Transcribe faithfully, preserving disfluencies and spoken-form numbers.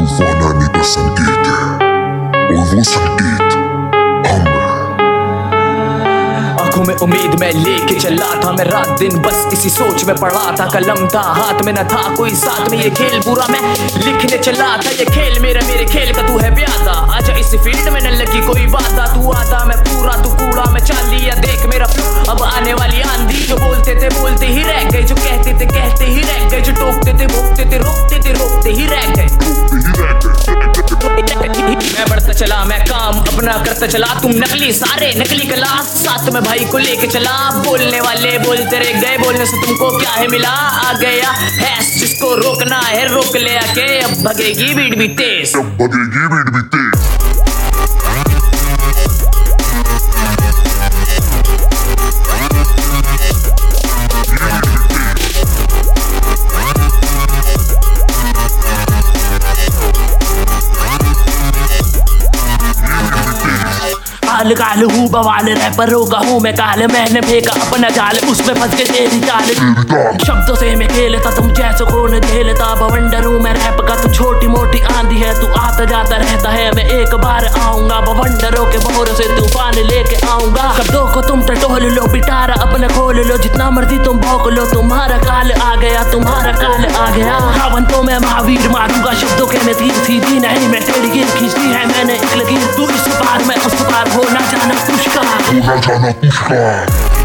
तूफान आने का संकेत है और वो संकेत हम आंखों में उम्मीद मैं लेके चला था, मैं रात दिन बस इसी सोच में पड़ा था। कलम था हाथ में न था कोई साथ में, ये खेल पूरा मैं लिखने चला था। ये खेल मेरा मेरे खेल का तू है प्यादा, आजा इस फील्ड में न लगी कोई वादा। तू आधा मैं पूरा तू कूड़ा मैं चाल लिया, देख मेरा फ्लो अब आने वाली आंधी। जो बोलते थे बोलते ही रह गए, जो कहते थे कहते ही रह गए, जो टोकते थे भोगते थे रोकते थे रोकते ही रह गए। मैं बढ़ता चला मैं काम अपना करता चला, तुम नकली सारे नकली कला साथ में भाई को लेके चला। बोलने वाले बोलते रह गए, बोलने से तुमको क्या है मिला। आ गया है जिसको रोकना है रोक ले आके, अब भगेगी बीट भी तेज, अब भगेगी बीट भी तेज। काल काल हूँ बवाल रैपरों का हूँ मैं काल, मैंने फेंका अपना जाल उसमें फंस के तेरी चाल। शब्दों से मैं खेलता तुम जैसे कौन खेलता, बवंडर हूँ मैं रैप का तू छोटी मोटी आंधी है। तू आता जाता रहता है मैं एक बार आऊंगा, बवंडरों के भौरों से तूफान लेके आऊंगा। शब्दों को तुम टटोल लो पिटारा अपने खोल लो, जितना मर्जी तुम भौंक लो। तुम्हारा काल आ गया तुम्हारा काल आ गया, रावण तो मैं महावीर मारूंगा। शब्दों के में तीर सीधी नहीं मैं टेढ़ी गिर खींचती है मैंने एक लकीर। तू इस पार मैं उस पार हो ना जाना पुष्कार, हो ना जाना पुष्कार।